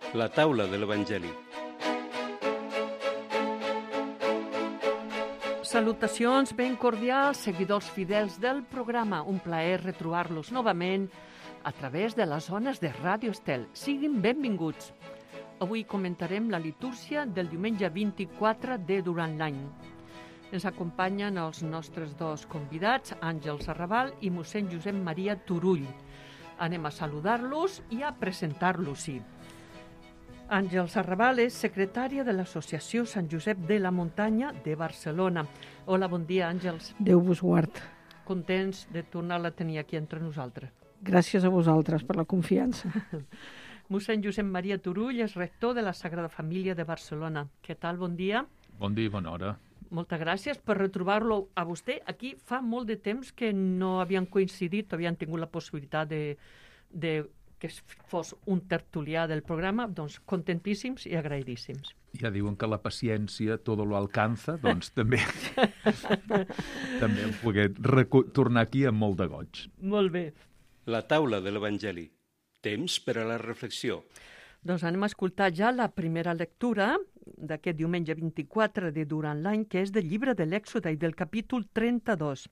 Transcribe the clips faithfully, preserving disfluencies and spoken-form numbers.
La taula de l'Evangeli. Salutacions ben cordials, seguidors fidels del programa. Un plaer retrobar-los novament a través de les zones de Ràdio Estel. Siguin benvinguts. Avui comentarem la litúrgia del diumenge vint-i-quatre de durant l'any. Ens acompanyen els nostres dos convidats, Àngels Arrabal i mossèn Josep Maria Turull. Anem a saludar-los i a presentar-los-hi. Àngels Arrabal és secretària de l'Associació Sant Josep de la Muntanya de Barcelona. Hola, bon dia, Àngels. Déu vos guard. Contents de tornar-la a tenir aquí entre nosaltres. Gràcies a vosaltres per la confiança. Mossèn Josep Maria Turull és rector de la Sagrada Família de Barcelona. Què tal? Bon dia. Bon dia i bona hora. Moltes gràcies per retrobar-lo a vostè. Aquí fa molt de temps que no havien coincidit, havien tingut la possibilitat de, de que fos un tertulià del programa, doncs contentíssims i agraïdíssims. Ja diuen que la paciència todo lo alcanza, doncs també també hem pogut tornar aquí amb molt de goig. Molt bé. La taula de l'Evangeli. Temps per a la reflexió. Doncs anem a escoltar ja la primera lectura d'aquest diumenge vint-i-quatre de durant l'any, que és del llibre de l'Èxode i del capítol trenta-dos.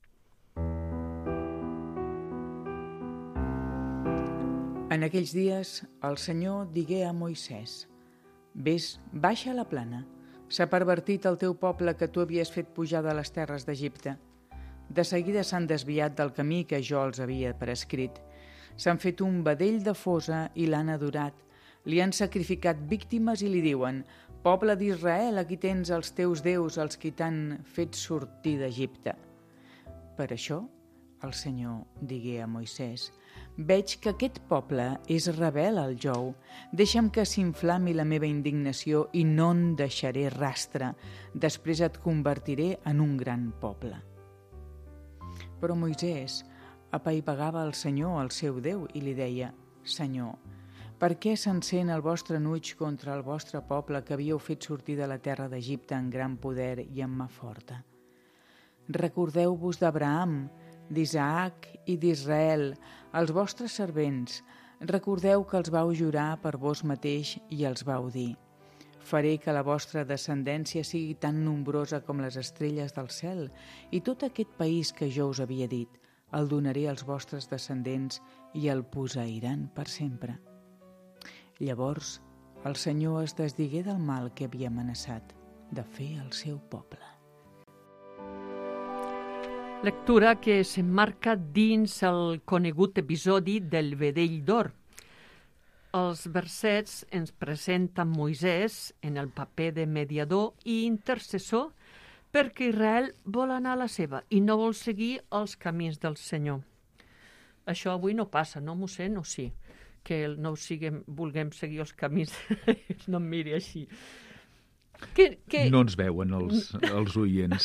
En aquells dies, el Senyor digué a Moisès: «Ves, baixa a la plana. S'ha pervertit el teu poble que tu havies fet pujar de les terres d'Egipte. De seguida s'han desviat del camí que jo els havia prescrit. S'han fet un vedell de fosa i l'han adorat. Li han sacrificat víctimes i li diuen: Poble d'Israel, aquí tens els teus déus, els qui t'han fet sortir d'Egipte». Per això, el Senyor digué a Moisès: «Veig que aquest poble és rebel al jou. Deixa'm que s'inflami la meva indignació i no en deixaré rastre. Després et convertiré en un gran poble». Però Moisès apaivagava el Senyor, el seu Déu, i li deia: «Senyor, per què s'encén el vostre enuig contra el vostre poble que havíeu fet sortir de la terra d'Egipte en gran poder i amb mà forta? Recordeu-vos d'Abraham, d'Isaac i d'Israel, els vostres servents. Recordeu que els vau jurar per vos mateix i els vau dir: faré que la vostra descendència sigui tan nombrosa com les estrelles del cel, i tot aquest país que jo us havia dit, el donaré als vostres descendents i el posseiran per sempre». Llavors, el Senyor es desdigué del mal que havia amenaçat de fer al seu poble. Lectura que s'emmarca dins el conegut episodi del vedell d'or. Els versets ens presenten Moisès en el paper de mediador i intercessor perquè Israel vol anar a la seva i no vol seguir els camins del Senyor. Això avui no passa, no, mossèn? O sí? Que no siguem, vulguem seguir els camins. No em miri així. Que, que... No ens veuen els, els oients.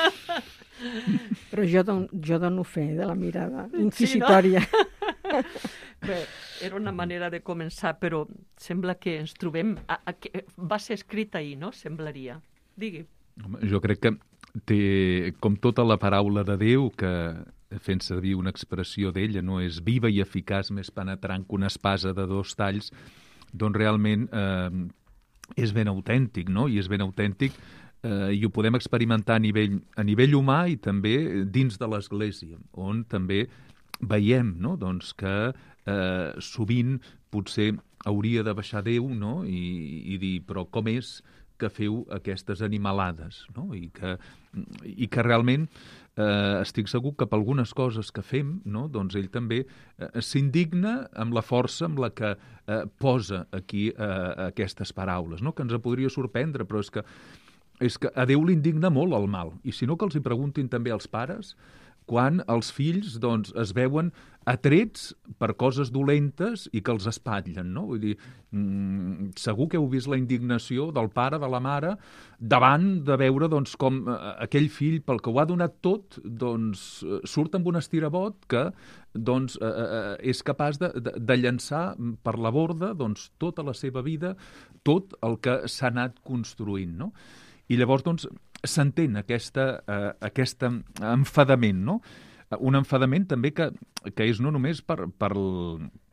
Però jo, don, jo dono fe de la mirada inquisitòria. Sí, no? Bé, era una manera de començar, però sembla que ens trobem... A, a, que va ser escrit ahir, no? Semblaria. Digui. Home, jo crec que té, com tota la paraula de Déu, que fent servir una expressió d'ella, no és viva i eficaç, més penetrant que una espasa de dos talls, doncs realment eh, és ben autèntic, no? I és ben autèntic eh, i ho podem experimentar a nivell, a nivell humà i també dins de l'Església, on també veiem, no? Doncs que eh, sovint potser hauria de baixar Déu, no? I, i dir, però com és que feu aquestes animalades, no? I que, i que realment eh, estic segur que per algunes coses que fem, no? Doncs ell també eh, s'indigna amb la força amb la que eh, posa aquí eh, aquestes paraules, no? Que ens podria sorprendre, però és que, és que a Déu l'indigna molt el mal. I si no, que els hi preguntin també als pares quan els fills doncs, es veuen atrets per coses dolentes i que els espatllen, no? Vull dir, mm, segur que heu vist la indignació del pare, de la mare, davant de veure doncs, com eh, aquell fill, pel que ho ha donat tot, doncs, surt amb un estirabot que doncs, eh, és capaç de, de, de llançar per la borda doncs, tota la seva vida, tot el que s'ha anat construint, no? I llavors, doncs, s'entén aquesta, eh, aquest enfadament, no? Un enfadament també que, que és no només per, per,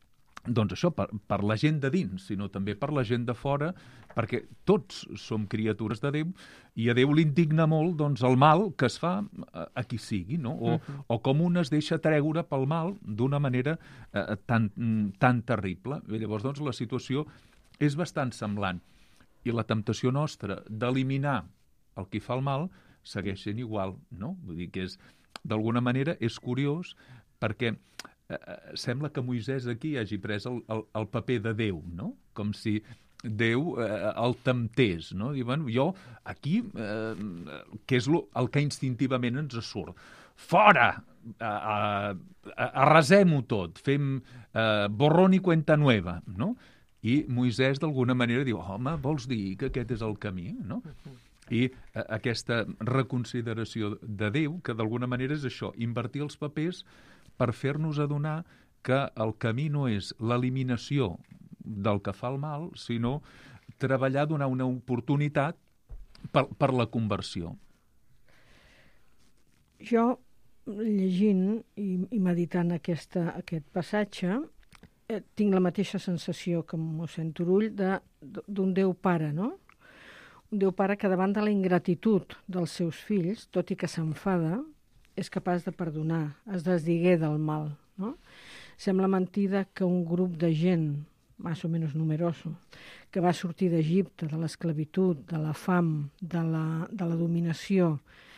doncs això, per, per la gent de dins, sinó també per la gent de fora, perquè tots som criatures de Déu i a Déu l'indigna molt doncs, el mal que es fa a, a qui sigui, no? O, uh-huh. o com un es deixa treure pel mal d'una manera eh, tan, tan terrible. I llavors, doncs, la situació és bastant semblant. I la temptació nostra d'eliminar el qui fa el mal segueix sent igual, no? Vull dir que és, d'alguna manera és curiós perquè Eh, sembla que Moisès aquí hagi pres el, el, el paper de Déu, no? Com si Déu eh, el temptés, no? I, bueno, jo aquí, eh, que és lo, el que instintivament ens surt, fora! Arrasem-ho tot, fem eh, borrón i cuenta nueva, no? I Moisès d'alguna manera diu, home, vols dir que aquest és el camí, no? I eh, aquesta reconsideració de Déu, que d'alguna manera és això, invertir els papers per fer-nos adonar que el camí no és l'eliminació del que fa el mal, sinó treballar, donar una oportunitat per, per la conversió. Jo, llegint i, i meditant aquesta, aquest passatge, eh, tinc la mateixa sensació que mossèn Turull de, d'un Déu pare, no? Un Déu pare que davant de la ingratitud dels seus fills, tot i que s'enfada, és capaç de perdonar, es desdigué del mal, no? Sembla mentida que un grup de gent, més o menys numeroso, que va sortir d'Egipte, de l'esclavitud, de la fam, de la, de la dominació,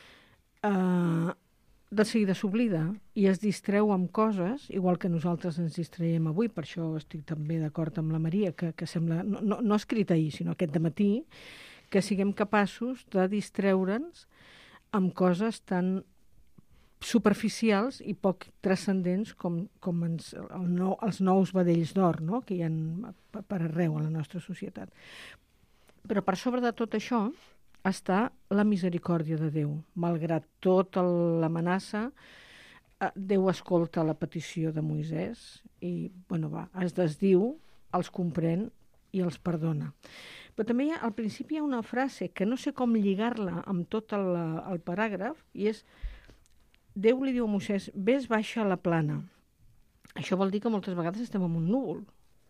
eh, de seguida s'oblida i es distreu amb coses, igual que nosaltres ens distraiem avui, per això estic també d'acord amb la Maria, que, que sembla, no, no, no escrit ahir, sinó aquest dematí, que siguem capaços de distreure'ns amb coses tan superficials i poc transcendents com, com ens, el nou, els nous vedells d'or, no? Que hi ha per arreu a la nostra societat. Però per sobre de tot això està la misericòrdia de Déu. Malgrat tota l'amenaça, Déu escolta la petició de Moisès i, bueno, va, es desdiu, els comprèn i els perdona. Però també hi ha, al principi hi ha una frase que no sé com lligar-la amb tot el, el paràgraf, i és Déu li diu a Moisès, ves baixa a la plana. Això vol dir que moltes vegades estem en un núvol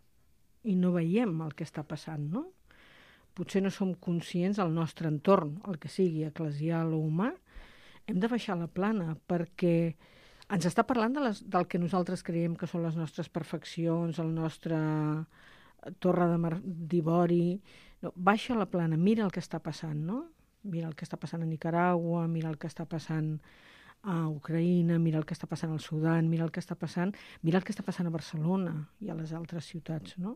i no veiem el que està passant, no? Potser no som conscients del nostre entorn, el que sigui eclesial o humà. Hem de baixar a la plana perquè ens està parlant de les, del que nosaltres creiem que són les nostres perfeccions, el nostre torre de mar, d'ivori. No, baixa a la plana, mira el que està passant, no? Mira el que està passant a Nicaragua, mira el que està passant a Ucraïna, mira el que està passant al Sudan, mira el que està passant, mira el que està passant a Barcelona i a les altres ciutats, no?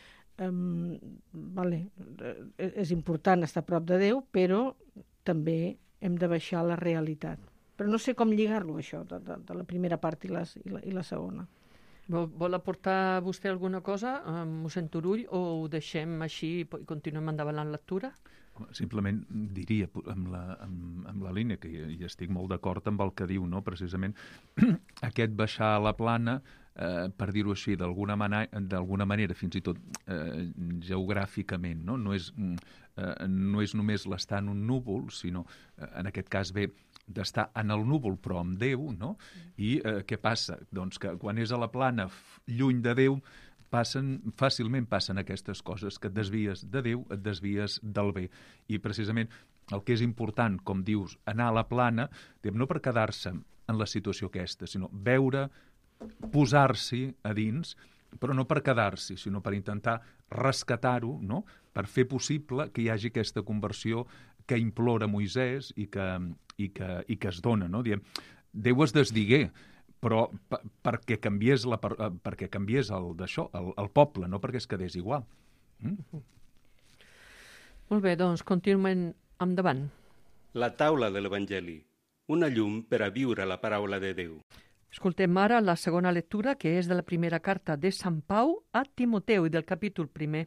Um, vale, és important estar a prop de Déu, però també hem de baixar la realitat. Però no sé com lligar-lo, això, de, de, de la primera part i la, i la, i la segona. Vol, vol aportar vostè alguna cosa, mossèn Turull, o ho deixem així i continuem endavant la lectura? Simplement diria, amb la, amb, amb la línia, que hi estic molt d'acord amb el que diu, no? Precisament aquest baixar a la plana, eh, per dir-ho així, d'alguna manera, d'alguna manera, fins i tot eh, geogràficament, no? No és, eh, no és només l'estar en un núvol, sinó, eh, en aquest cas ve d'estar en el núvol però amb Déu, no? I eh, què passa? Doncs que quan és a la plana, lluny de Déu, passen, fàcilment passen aquestes coses, que et desvies de Déu, et desvies del bé. I precisament el que és important, com dius, anar a la plana, no per quedar-se en la situació aquesta, sinó veure, posar-s'hi a dins, però no per quedar-s'hi, sinó per intentar rescatar-ho, no? Per fer possible que hi hagi aquesta conversió que implora Moisès i que, i que, i que es dona, no? Diem, Déu es desdigué, però per, perquè canviés, la, per, perquè canviés el d'això, el, el poble, no perquè es quedés igual. Mm? Molt bé, doncs continuem endavant. La taula de l'Evangeli, una llum per a viure la paraula de Déu. Escoltem ara la segona lectura, que és de la primera carta de Sant Pau a Timoteu i del capítol primer.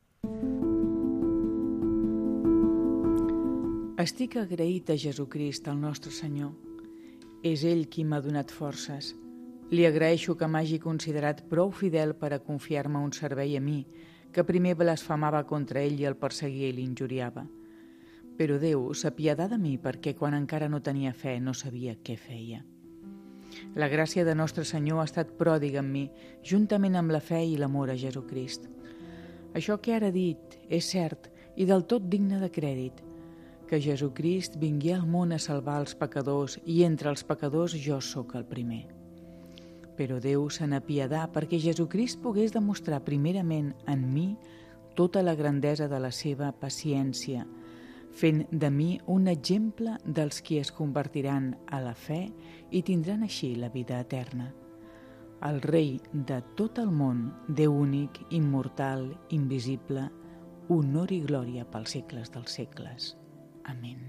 Estic agraït a Jesucrist, el nostre Senyor. És ell qui m'ha donat forces. Li agraeixo que m'hagi considerat prou fidel per a confiar-me un servei a mi, que primer blasfemava contra ell i el perseguia i l'injuriava. Però Déu s'apiadà de mi perquè quan encara no tenia fe no sabia què feia. La gràcia de Nostre Senyor ha estat pròdiga en mi, juntament amb la fe i l'amor a Jesucrist. Això que ara he dit és cert i del tot digne de crèdit, que Jesucrist vingui al món a salvar els pecadors i entre els pecadors jo sóc el primer. Però Déu se n'apiadà perquè Jesucrist pogués demostrar primerament en mi tota la grandesa de la seva paciència, fent de mi un exemple dels qui es convertiran a la fe i tindran així la vida eterna. El Rei de tot el món, Déu únic, immortal, invisible, honor i glòria pels segles dels segles. Amén.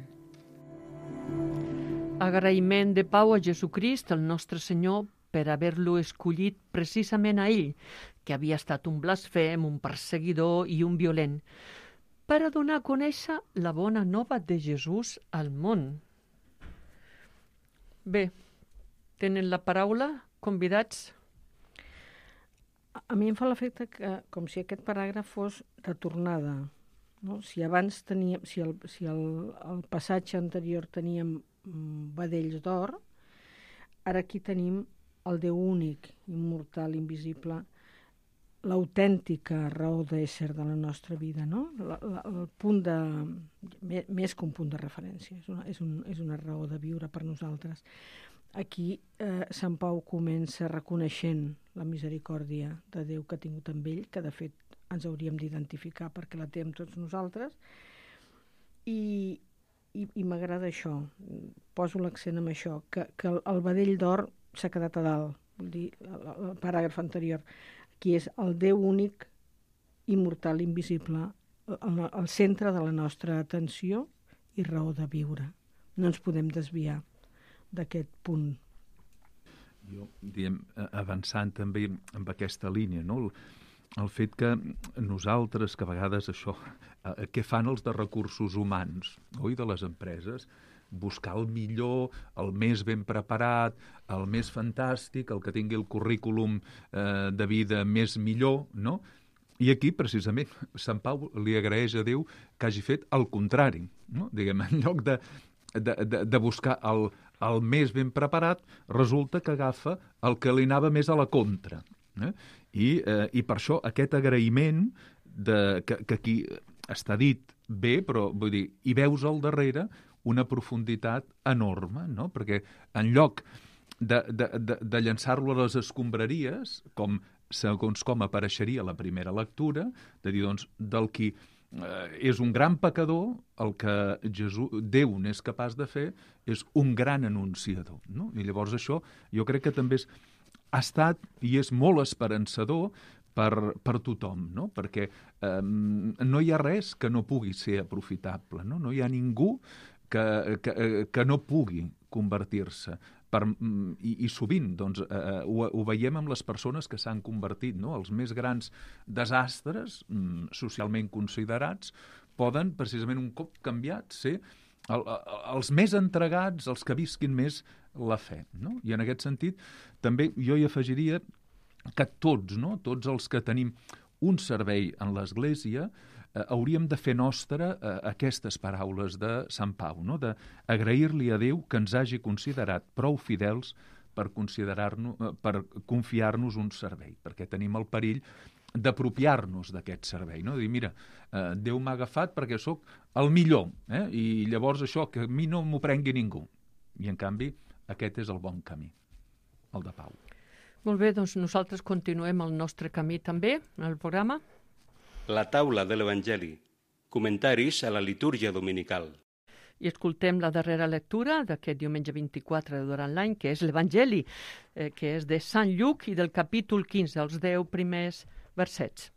Agraïment de pau a Jesucrist, el nostre Senyor, per haver-lo escollit precisament a ell, que havia estat un blasfem, un perseguidor i un violent, per a donar a conèixer la bona nova de Jesús al món. Bé, tenen la paraula, convidats? A mi em fa l'efecte que, com si aquest paràgraf fos de tornada, no? Si abans teníem, si el, si el, el passatge anterior teníem vedells d'or, ara aquí tenim el Déu únic, immortal, invisible, l'autèntica raó d'ésser de la nostra vida, no? La, la, el punt de... més que un punt de referència, és una, és un, és una raó de viure per nosaltres. Aquí eh, Sant Pau comença reconeixent la misericòrdia de Déu que ha tingut amb ell, que de fet ens hauríem d'identificar perquè la té amb tots nosaltres, i, i, i m'agrada això, poso l'accent en això, que, que el, el vedell d'or s'ha quedat a dalt, vull dir, el, el paràgraf anterior, qui és el Déu únic, immortal, invisible, el, el centre de la nostra atenció i raó de viure. No ens podem desviar d'aquest punt. Jo, diem, avançant també amb aquesta línia, no? El, el fet que nosaltres, que a vegades això, eh, què fan els de recursos humans, oi, de les empreses? Buscar el millor, el més ben preparat, el més fantàstic, el que tingui el currículum eh, de vida més millor, no? I aquí, precisament, Sant Pau li agraeix a Déu que hagi fet el contrari, no? Diguem, en lloc de, de, de, de buscar el, el més ben preparat, resulta que agafa el que li anava més a la contra. Eh? I, eh, I per això aquest agraïment de, que, que aquí està dit bé, però vull dir, hi veus al darrere una profunditat enorme, no? Perquè en lloc de, de, de, de llançar-lo a les escombraries, com segons com apareixeria la primera lectura, de dir, doncs, del qui eh, és un gran pecador, el que Jesús, Déu n'és capaç de fer és un gran anunciador, no? I llavors això jo crec que també és, ha estat i és molt esperançador per, per tothom, no? Perquè eh, no hi ha res que no pugui ser aprofitable, no? No hi ha ningú que, que, que no pugui convertir-se. Per, i, I sovint doncs, eh, ho, ho veiem amb les persones que s'han convertit, no? Els més grans desastres mm, socialment considerats poden, precisament un cop canviat, ser el, els més entregats, els que visquin més la fe, no? I en aquest sentit també jo hi afegiria que tots, no? Tots els que tenim un servei en l'Església eh, hauríem de fer nostra eh, aquestes paraules de Sant Pau, no? D'agrair-li a Déu que ens hagi considerat prou fidels per, considerar-nos, eh, per confiar-nos un servei, perquè tenim el perill d'apropiar-nos d'aquest servei, no? De dir, mira, eh, Déu m'ha agafat perquè sóc el millor, eh? I llavors això, que a mi no m'ho prengui ningú. I en canvi, aquest és el bon camí, el de Pau. Molt bé, doncs nosaltres continuem el nostre camí també, en el programa. La taula de l'Evangeli. Comentaris a la litúrgia dominical. I escoltem la darrera lectura d'aquest diumenge vint-i-quatre durant l'any, que és l'Evangeli, eh, que és de Sant Lluc i del capítol quinze, els deu primers versets.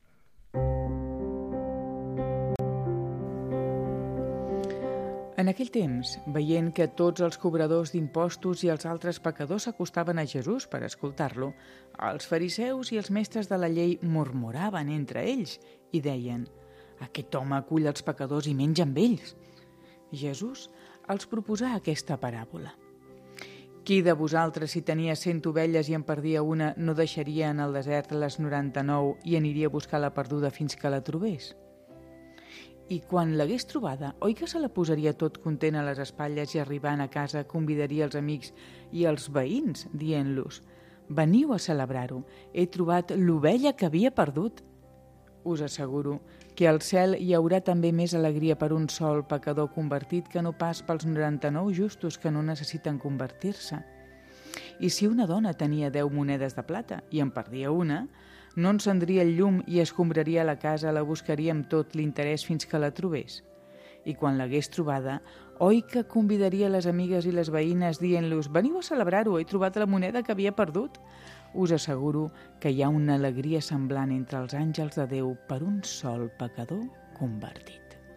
En aquell temps, veient que tots els cobradors d'impostos i els altres pecadors s'acostaven a Jesús per escoltar-lo, els fariseus i els mestres de la llei murmuraven entre ells i deien: «Aquest home acull els pecadors i menja amb ells». Jesús els proposà aquesta paràbola. «Qui de vosaltres, si tenia cent ovelles i en perdia una, no deixaria en el desert les noranta-nou i aniria a buscar la perduda fins que la trobés? I quan l'hagués trobada, oi que se la posaria tot content a les espatlles i arribant a casa convidaria els amics i els veïns, dient-los: «Veniu a celebrar-ho, he trobat l'ovella que havia perdut». Us asseguro que al cel hi haurà també més alegria per un sol pecador convertit que no pas pels noranta-nou justos que no necessiten convertir-se. I si una dona tenia deu monedes de plata i en perdia una, no encendria el llum i escombraria la casa, la buscaria amb tot l'interès fins que la trobés. I quan l'hagués trobada, oi que convidaria les amigues i les veïnes dient-los: «Veniu a celebrar-ho, he trobat la moneda que havia perdut». Us asseguro que hi ha una alegria semblant entre els àngels de Déu per un sol pecador convertit.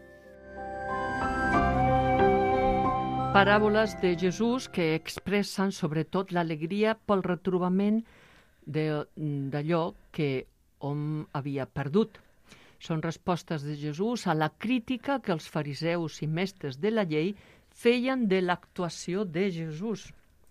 Paràboles de Jesús que expressen sobretot l'alegria pel retrobament d'allò que hom havia perdut. Són respostes de Jesús a la crítica que els fariseus i mestres de la llei feien de l'actuació de Jesús.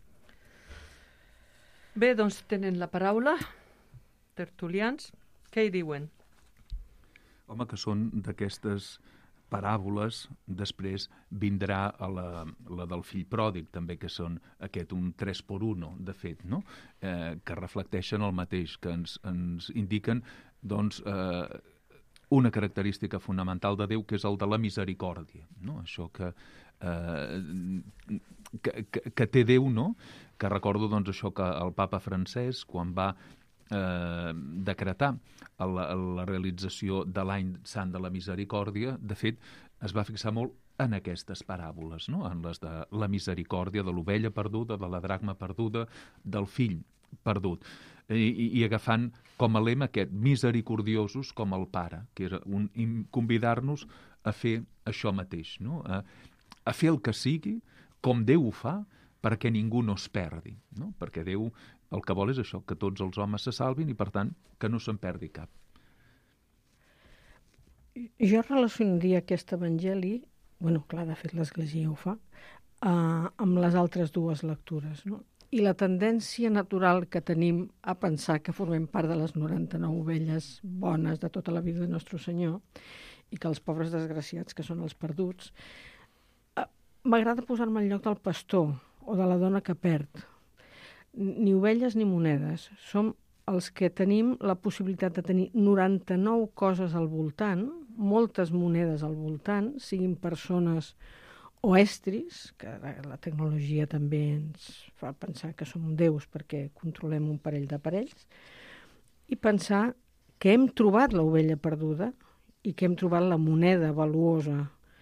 Bé, doncs tenen la paraula, tertulians. Què hi diuen? Home, que són d'aquestes paràboles, després vindrà a la, la del fill pròdig, també, que són aquest un tres por uno, de fet, no? eh, que reflecteixen el mateix, que ens, ens indiquen doncs, eh, una característica fonamental de Déu, que és el de la misericòrdia, no? Això que, eh, que, que, que té Déu, no? Que recordo doncs, això que el papa francès, quan va eh, decretar la, la realització de l'any sant de la misericòrdia, de fet, es va fixar molt en aquestes paràboles, no? En les de la misericòrdia, de l'ovella perduda, de la dracma perduda, del fill perdut. I, i, i agafant com a lema aquest, misericordiosos com el Pare, que era un, convidar-nos a fer això mateix, no? A, a fer el que sigui, com Déu ho fa, perquè ningú no es perdi, no? Perquè Déu el que vol és això, que tots els homes se salvin i, per tant, que no se'n perdi cap. Jo relacionaria aquest evangeli, bueno, clar, de fet l'Església ho fa, uh, amb les altres dues lectures, no? I la tendència natural que tenim a pensar que formem part de les noranta-nou ovelles bones de tota la vida de Nostre Senyor i que els pobres desgraciats, que són els perduts, uh, m'agrada posar-me al lloc del pastor o de la dona que perd. Ni ovelles ni monedes. Som els que tenim la possibilitat de tenir noranta-nou coses al voltant, moltes monedes al voltant, siguin persones o estris, que la tecnologia també ens fa pensar que som déus perquè controlem un parell d'aparells, i pensar que hem trobat l'ovella perduda i que hem trobat la moneda valuosa,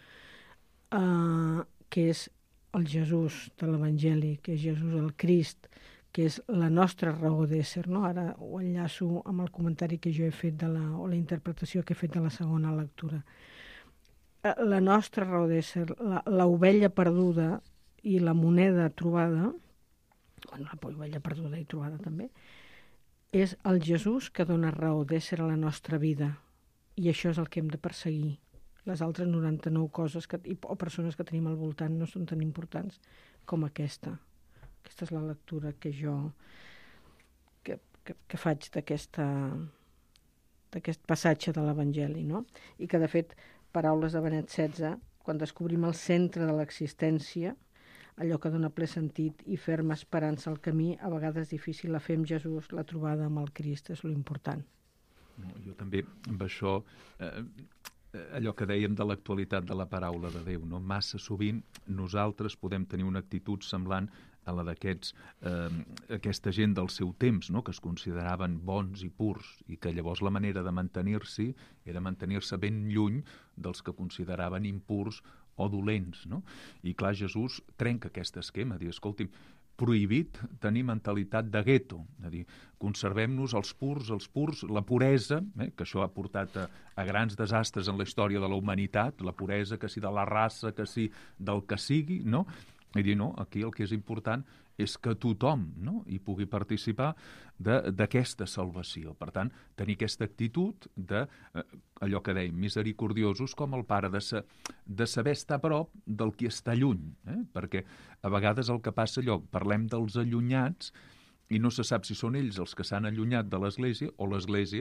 eh, que és el Jesús de l'Evangeli, que és Jesús el Crist, que és la nostra raó d'ésser, no? Ara ho enllaço amb el comentari que jo he fet de la, o la interpretació que he fet de la segona lectura. La nostra raó d'ésser, l'ovella perduda i la moneda trobada, bueno, la ovella perduda i trobada també, és el Jesús que dona raó d'ésser a la nostra vida. I això és el que hem de perseguir. Les altres noranta-nou coses que, o persones que tenim al voltant no són tan importants com aquesta. Aquesta és la lectura que jo que, que, que faig d'aquesta d'aquest passatge de l'Evangeli, no? I que, de fet, paraules de Benet setze, quan descobrim el centre de l'existència, allò que dona ple sentit i ferma esperança al camí, a vegades difícil, la fe amb Jesús, la trobada amb el Crist, és l'important. No, jo també, amb això, eh, allò que dèiem de l'actualitat de la paraula de Déu, no? Massa sovint nosaltres podem tenir una actitud semblant a la d'aquests eh, aquesta gent del seu temps, no? Que es consideraven bons i purs i que llavors la manera de mantenir-s'hi era mantenir-se ben lluny dels que consideraven impurs o dolents, no? I clar, Jesús trenca aquest esquema, diu, escolti'm, prohibit tenir mentalitat de gueto, és a dir, conservem-nos els purs, els purs, la puresa, eh, que això ha portat a, a grans desastres en la història de la humanitat, la puresa, que si de la raça, que si del que sigui, no? I dir, no, aquí el que és important és que tothom, no?, hi pugui participar d'aquesta salvació. Per tant, tenir aquesta actitud de, eh, allò que dèiem, misericordiosos com el Pare, de, sa, de saber estar a prop del qui està lluny, eh? Perquè a vegades el que passa allò, parlem dels allunyats i no se sap si són ells els que s'han allunyat de l'Església o l'Església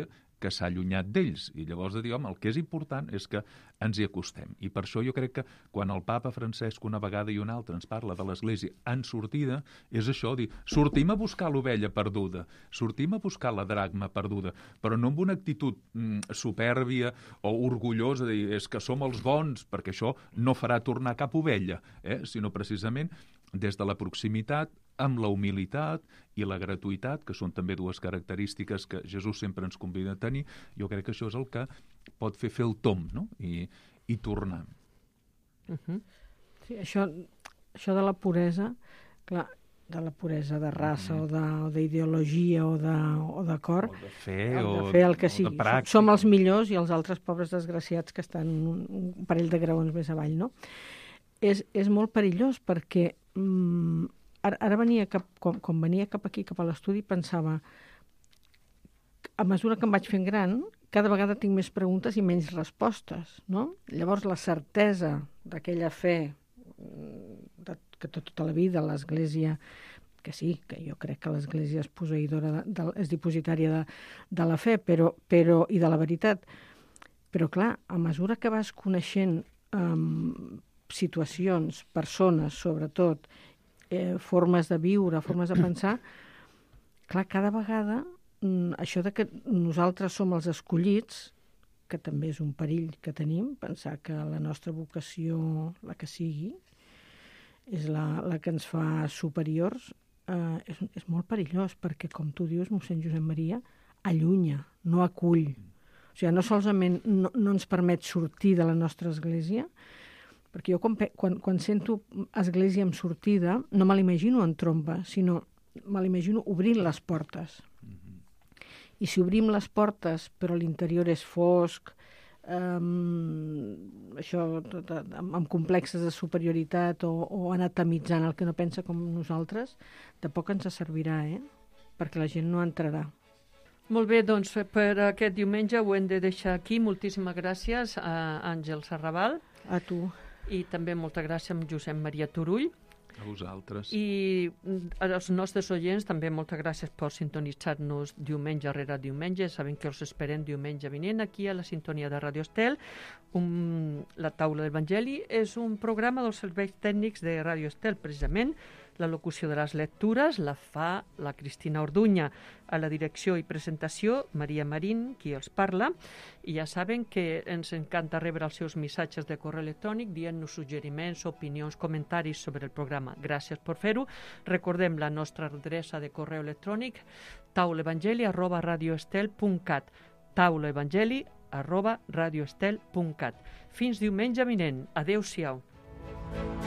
que s'ha allunyat d'ells. I llavors de dir, home, el que és important és que ens hi acostem. I per això jo crec que quan el papa Francesc una vegada i una altra ens parla de l'Església en sortida, és això, dir, sortim a buscar l'ovella perduda, sortim a buscar la dracma perduda, però no amb una actitud mm, supèrbia o orgullosa de dir, és que som els bons, perquè això no farà tornar cap ovella, eh? Sinó precisament des de la proximitat, amb la humilitat i la gratuïtat, que són també dues característiques que Jesús sempre ens convida a tenir. Jo crec que això és el que pot fer fer el tomb, no? I, i tornar. Uh-huh. Sí, això, això de la puresa, clar, de la puresa de raça uh-huh. o de, o d'ideologia o de, o de cor, o de fe, o o de fer el que o sigui. de pràctica. Som els millors i els altres pobres desgraciats que estan un, un parell de graons més avall, no? És, és molt perillós perquè mm, ara, ara venia cap, quan, quan venia cap aquí, cap a l'estudi, pensava a mesura que em vaig fent gran, cada vegada tinc més preguntes i menys respostes, no? Llavors la certesa d'aquella fe de, que tota la vida l'Església, que sí, que jo crec que l'Església és posseïdora, de, de, és dipositària de, de la fe però, però, i de la veritat, però clar, a mesura que vas coneixent um, situacions, persones, sobretot, eh, formes de viure, formes de pensar, clar, cada vegada mm, això de que nosaltres som els escollits, que també és un perill que tenim, pensar que la nostra vocació, la que sigui, és la, la que ens fa superiors, eh, és, és molt perillós, perquè, com tu dius, mossèn Josep Maria, allunya, no acull. O sigui, no solament no, no ens permet sortir de la nostra església, perquè jo quan, quan, quan sento església amb sortida no me l'imagino en tromba, sinó me l'imagino obrint les portes. Mm-hmm. I si obrim les portes però l'interior és fosc, um, això tot, amb, amb complexes de superioritat o, o anatemitzant el que no pensa com nosaltres, de poc ens servirà, eh? Perquè la gent no entrarà. Molt bé, doncs per aquest diumenge ho hem de deixar aquí. Moltíssimes gràcies a Àngel Serrabal. A tu. I també molta gràcia amb Josep Maria Turull. A vosaltres. I als nostres oients també moltes gràcies per sintonitzar-nos diumenge rere diumenge. Sabem que els esperem diumenge vinent aquí a la sintonia de Radio Estel. Un, la taula d'Evangeli és un programa dels serveis tècnics de Radio Estel, precisament. La locució de les lectures la fa la Cristina Orduña. A la direcció i presentació, Maria Marín, qui els parla. I ja saben que ens encanta rebre els seus missatges de correu electrònic dient-nos suggeriments, opinions, comentaris sobre el programa. Gràcies per fer-ho. Recordem la nostra adreça de correu electrònic taulaevangeli arroba radioestel punt cat taulaevangeli arroba radioestel punt cat. Fins diumenge vinent. Adéu-siau.